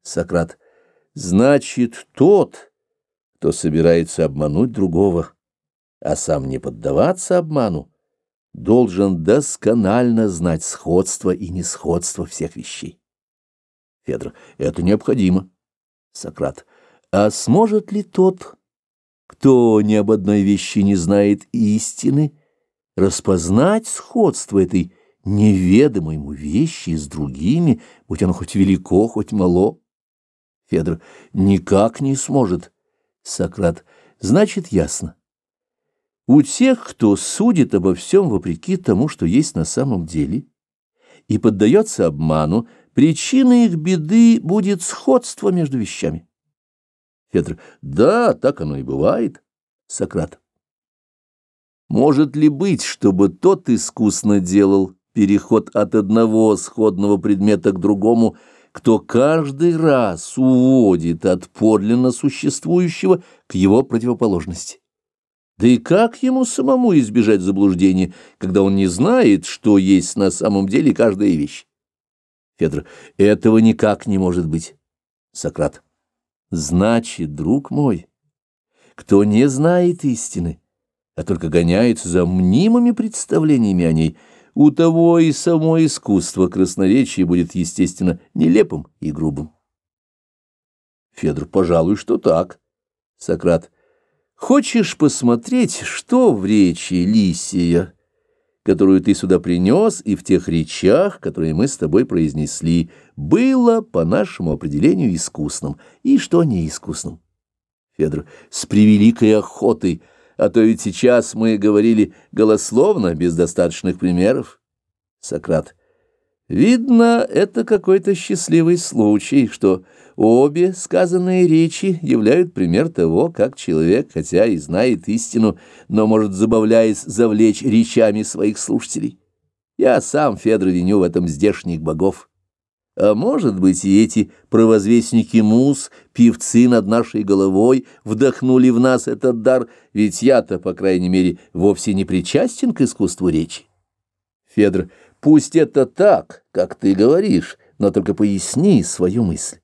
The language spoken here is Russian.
Сократ. Значит, тот, кто собирается обмануть другого, а сам не поддаваться обману, должен досконально знать сходство и несходство всех вещей. Федор. Это необходимо. Сократ. А сможет ли тот, кто ни об одной вещи не знает истины, распознать сходство этой неведомой ему вещи с другими, будь оно хоть велико, хоть мало? Федор. Никак не сможет. Сократ. Значит, ясно. У тех, кто судит обо всем вопреки тому, что есть на самом деле, и поддается обману, причиной их беды будет сходство между вещами. Федор. Да, так оно и бывает. Сократ. Может ли быть, чтобы тот искусно делал переход от одного сходного предмета к другому, кто каждый раз уводит от подлинно существующего к его противоположности? Да и как ему самому избежать заблуждения, когда он не знает, что есть на самом деле каждая вещь? Федор. Этого никак не может быть. Сократ. Значит, друг мой, кто не знает истины, а только гоняется за мнимыми представлениями о ней, у того и само искусство красноречия будет, естественно, нелепым и грубым. Федор. Пожалуй, что так. Сократ. Хочешь посмотреть, что в речи Лисия, которую ты сюда принес, и в тех речах, которые мы с тобой произнесли, было, по нашему определению, искусным, и что неискусным? Федор. С превеликой охотой, а то ведь сейчас мы говорили голословно, без достаточных примеров. Сократ. Видно, это какой-то счастливый случай, что обе сказанные речи являют пример того, как человек, хотя и знает истину, но может, забавляясь, завлечь речами своих слушателей. Я сам, Федор, виню в этом здешних богов. А может быть, и эти провозвестники муз, певцы над нашей головой, вдохнули в нас этот дар, ведь я-то, по крайней мере, вовсе не причастен к искусству речи. Федор. Пусть это так, как ты говоришь, но только поясни свою мысль.